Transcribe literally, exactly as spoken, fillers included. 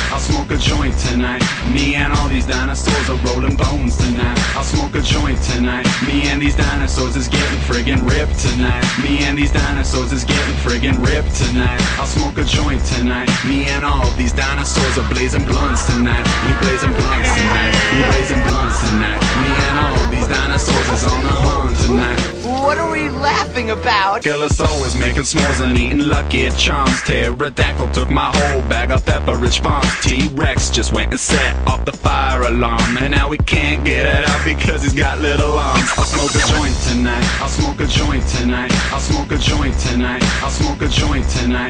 I'll smoke a joint tonight. Me and all these dinosaurs are rolling bones tonight. I'll smoke a joint tonight. Me and these dinosaurs is getting friggin' ripped tonight. Me and these dinosaurs is getting friggin' ripped tonight. I'll smoke a joint tonight. Me and all these dinosaurs are blazing blunts tonight. We blazing blunts tonight. We blazing blunts tonight. Me and all these dinosaurs is on the hunt tonight. What are we laughing about? Kilosaurus making s'mores and eating Lucky Charms. Pterodactyl took my whole bag of Pepperidge Farms. T-Rex just went and set off the fire alarm, and now we can't get it out because he's got little arms. I'll smoke a joint tonight. I'll smoke a joint tonight. I'll smoke a joint tonight. I'll smoke a joint tonight.